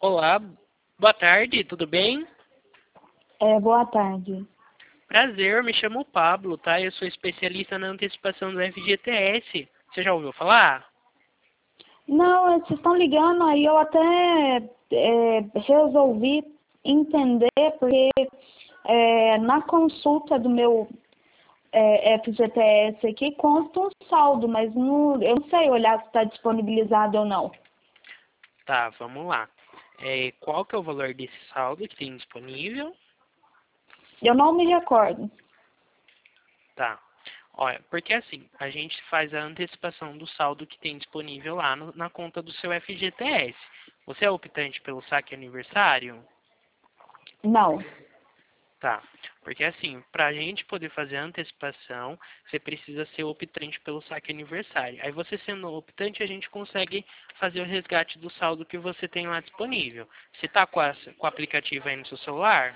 Olá, boa tarde, tudo bem? Boa tarde. Prazer, me chamo Pablo, tá? Eu sou especialista na antecipação do FGTS. Você já ouviu falar? Não, vocês estão ligando aí, eu até resolvi entender, porque na consulta do meu FGTS aqui consta um saldo, mas eu não sei olhar se está disponibilizado ou não. Tá, vamos lá. Qual que é o valor desse saldo que tem disponível? Eu não me recordo. Tá. Olha, porque assim, a gente faz a antecipação do saldo que tem disponível lá na conta do seu FGTS. Você é optante pelo saque aniversário? Não. Tá, porque assim, para a gente poder fazer a antecipação, você precisa ser optante pelo saque aniversário. Aí você sendo optante, a gente consegue fazer o resgate do saldo que você tem lá disponível. Você está com o aplicativo aí no seu celular?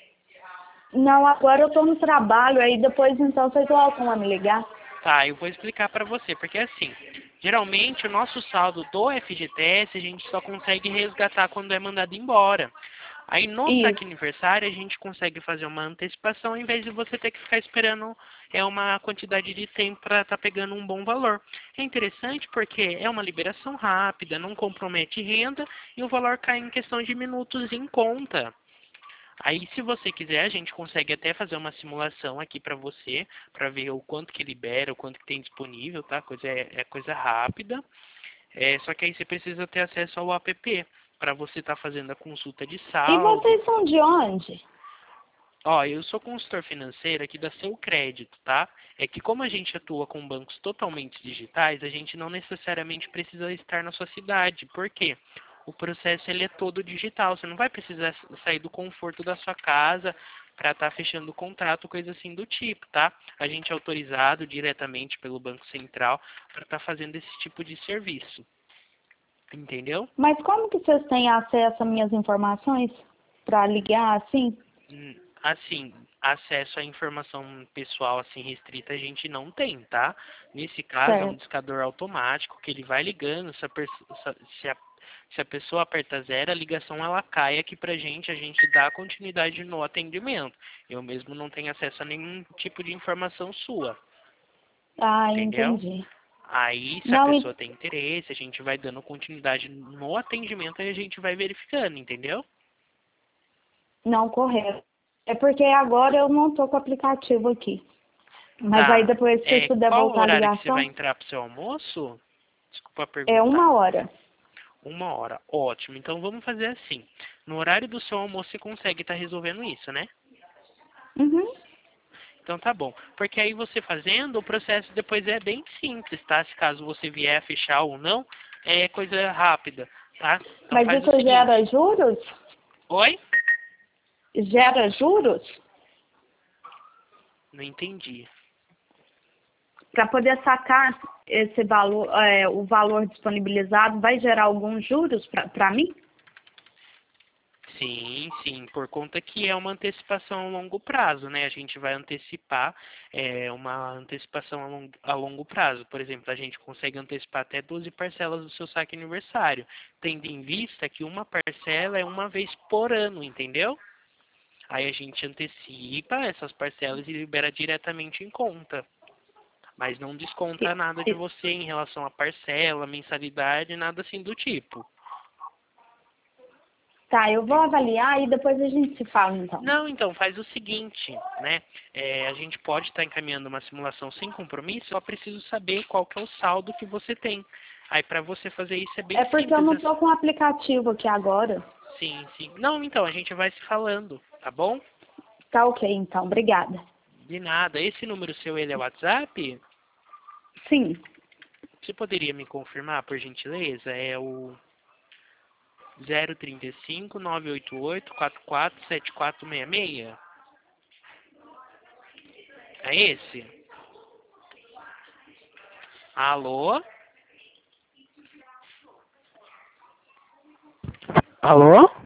Não, agora eu estou no trabalho, aí depois então vocês voltam a me ligar. Tá, eu vou explicar para você, porque assim, geralmente o nosso saldo do FGTS a gente só consegue resgatar quando é mandado embora. Aí no saque Isso. aniversário a gente consegue fazer uma antecipação ao invés de você ter que ficar esperando uma quantidade de tempo para estar pegando um bom valor. É interessante porque é uma liberação rápida, não compromete renda e o valor cai em questão de minutos em conta. Aí, se você quiser, a gente consegue até fazer uma simulação aqui para você, para ver o quanto que libera, o quanto que tem disponível, tá? É coisa rápida. Só que aí você precisa ter acesso ao app para você estar fazendo a consulta de E saldo. vocês são de onde? Ó, eu sou consultor financeiro aqui da Seu Crédito, tá? É que como a gente atua com bancos totalmente digitais, a gente não necessariamente precisa estar na sua cidade. Por quê? O processo ele é todo digital. Você não vai precisar sair do conforto da sua casa para estar fechando o contrato, coisa assim do tipo, tá? A gente é autorizado diretamente pelo Banco Central para estar fazendo esse tipo de serviço. Entendeu? Mas como que vocês têm acesso às minhas informações para ligar assim? Assim, acesso à informação pessoal assim restrita a gente não tem, tá? Nesse caso é um Certo. discador automático que ele vai ligando, se a pessoa aperta zero, a ligação ela cai aqui pra gente, a gente dá continuidade no atendimento. Eu mesmo não tenho acesso a nenhum tipo de informação sua, Ah, entendeu? entendi. Aí, se a Não, pessoa tem interesse, a gente vai dando continuidade no atendimento e a gente vai verificando, entendeu? não, correto. É porque agora eu não tô com o aplicativo aqui. Mas aí Tá. depois, se vocês puder Qual o voltar a horário que você vai ligação, entrar pro seu almoço? Desculpa é perguntar. 1 hora. 1 hora. Ótimo. Então vamos fazer assim. No horário do seu almoço você consegue estar resolvendo isso, né? Uhum. Então tá bom. Porque aí você fazendo, o processo depois é bem simples, tá? Se caso você vier a fechar ou não, é coisa rápida, tá? Então Mas faz o isso gera seguinte. juros? Oi? Gera juros? Não entendi. Para poder sacar esse valor, o valor disponibilizado, vai gerar alguns juros para mim? Sim, sim, por conta que é uma antecipação a longo prazo, né? A gente vai antecipar uma antecipação a longo prazo. Por exemplo, a gente consegue antecipar até 12 parcelas do seu saque aniversário, tendo em vista que uma parcela é uma vez por ano, entendeu? Aí a gente antecipa essas parcelas e libera diretamente em conta. Mas não desconta nada de você em relação à parcela, mensalidade, nada assim do tipo. Tá, eu vou Entendeu? avaliar e depois a gente se fala então. Não, então, faz o seguinte, né? A gente pode estar encaminhando uma simulação sem compromisso, só preciso saber qual que é o saldo que você tem. Aí, para você fazer isso é bem É porque eu simples. não tô com o aplicativo aqui agora. Sim, sim. Não, então, a gente vai se falando, tá bom? Tá ok, então. Obrigada. De nada. Esse número seu, ele é WhatsApp? Sim. Você poderia me confirmar, por gentileza? É o 035-988-447466? É esse? Alô? Alô?